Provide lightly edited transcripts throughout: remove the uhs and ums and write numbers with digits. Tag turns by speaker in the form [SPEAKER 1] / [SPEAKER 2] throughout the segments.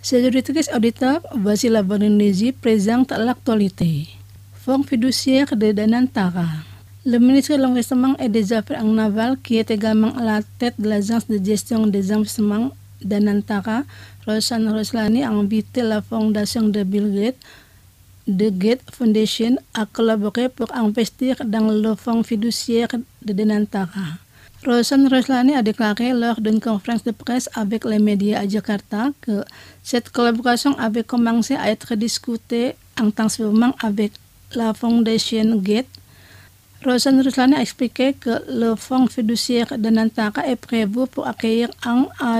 [SPEAKER 1] Chers auditrices et auditeurs, voici la voix d'Indonésie présente l'actualité. Fonds fiduciaire de Danantara. Le ministre de l'Investissement et des Affaires en Naval, qui est également à la tête de l'agence de gestion des investissements Danantara, Roshan Roslani, a invité la fondation de Bill Gates, The Gates Foundation, à collaborer pour investir dans le fonds fiduciaire de Danantara. Roshan Roslani a déclaré lors d'une conférence de presse avec les médias à Jakarta que cette collaboration avait commencé à être discutée intensivement avec la fondation Gates. Roshan Roslani a expliqué que le fonds fiduciaire de Danantara est prévu pour accueillir 1 à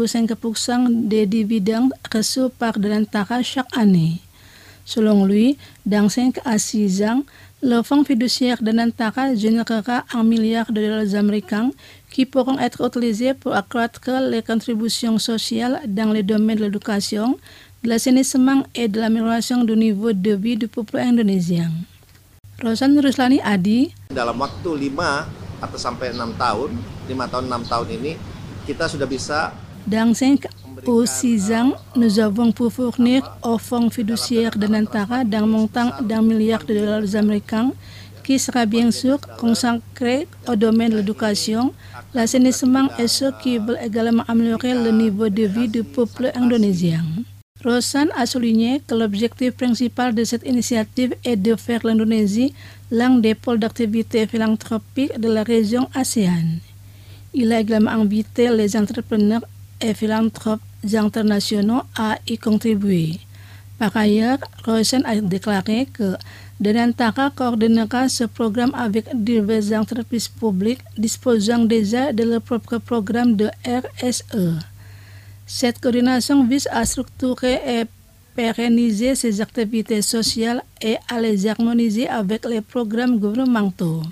[SPEAKER 1] 2,5% des dividendes reçus par Danantara chaque année. Selon lui, dans 5 à 6 ans, le fonds fiduciaire de Danantara générera $1 milliard américains qui pourront être utilisés pour accroître les contributions sociales dans les domaines de l'éducation, de l'assainissement et de l'amélioration du niveau de vie du peuple indonésien. Roshan Roslani a dit,
[SPEAKER 2] dalam waktu 5 atau sampai 6 tahun, 5 tahun 6 tahun ini kita sudah bisa.
[SPEAKER 1] Dans 5 ou 6 ans, nous avons pu fournir au fonds fiduciaire de Danantara d'un montant d'$1 milliard américains qui sera bien sûr consacré au domaine de l'éducation, l'assainissement et ceux qui veulent également améliorer le niveau de vie du peuple indonésien. Roshan a souligné que l'objectif principal de cette initiative est de faire l'Indonésie l'un des pôles d'activité philanthropique de la région ASEAN. Il a également invité les entrepreneurs et philanthropes internationaux à y contribuer. Par ailleurs, Roshan a déclaré que Danantara coordonnera ce programme avec diverses entreprises publiques disposant déjà de leur propre programme de RSE. Cette coordination vise à structurer et pérenniser ces activités sociales et à les harmoniser avec les programmes gouvernementaux.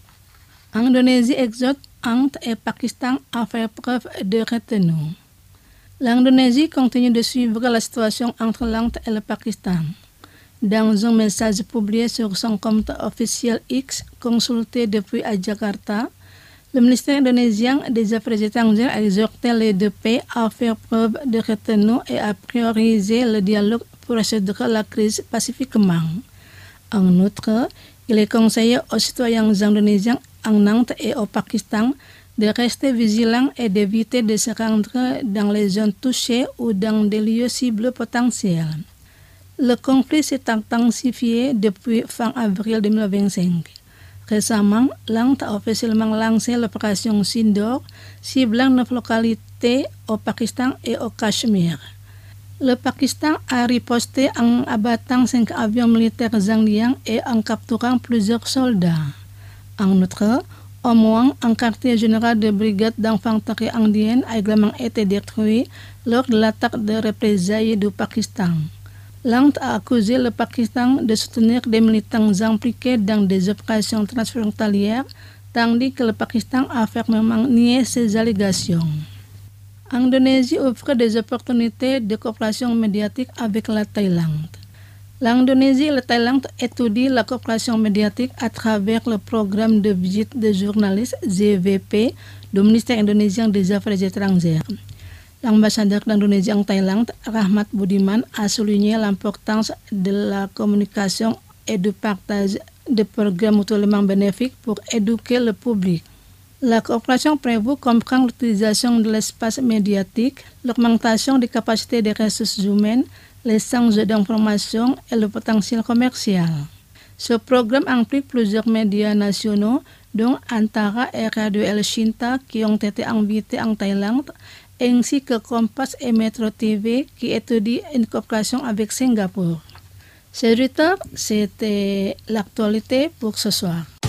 [SPEAKER 1] Indonésie exhorte Inde et Pakistan à faire preuve de retenue. L'Indonésie continue de suivre la situation entre l'Inde et le Pakistan. Dans un message publié sur son compte officiel X, consulté depuis à Jakarta, le ministère indonésien des Affaires étrangères a exhorté les deux pays à faire preuve de retenue et à prioriser le dialogue pour résoudre la crise pacifiquement. En outre, il est conseillé aux citoyens indonésiens en Inde et au Pakistan de rester vigilants et d'éviter de se rendre dans les zones touchées ou dans des lieux cibles potentiels. Le conflit s'est intensifié depuis fin avril 2025. Récemment, l'Inde a officiellement lancé l'opération Sindoor, ciblant 9 localités au Pakistan et au Cachemire. Le Pakistan a riposté en abattant 5 avions militaires indiens et en capturant plusieurs soldats. En outre, au moins un quartier général de brigade d'infanterie indienne a également été détruit lors de l'attaque de représailles du Pakistan. L'Inde a accusé le Pakistan de soutenir des militants impliqués dans des opérations transfrontalières, tandis que le Pakistan a fermement nié ces allégations. Indonésie offre des opportunités de coopération médiatique avec la Thaïlande. L'Indonésie et la Thaïlande étudient la coopération médiatique à travers le programme de visite des journalistes GVP du ministère indonésien des Affaires étrangères. L'ambassadeur d'Indonésie en Thaïlande, Rahmat Budiman, a souligné l'importance de la communication et du partage de programmes mutuellement bénéfiques pour éduquer le public. La coopération prévue comprend l'utilisation de l'espace médiatique, l'augmentation des capacités des ressources humaines, l'échange d'informations et le potentiel commercial. Ce programme implique plusieurs médias nationaux, dont Antara et Radio El Shinta, qui ont été invités en Thaïlande, ainsi que Kompas et Metro TV, qui étudient une coopération avec Singapour. Chers auditeurs, c'était l'actualité pour ce soir.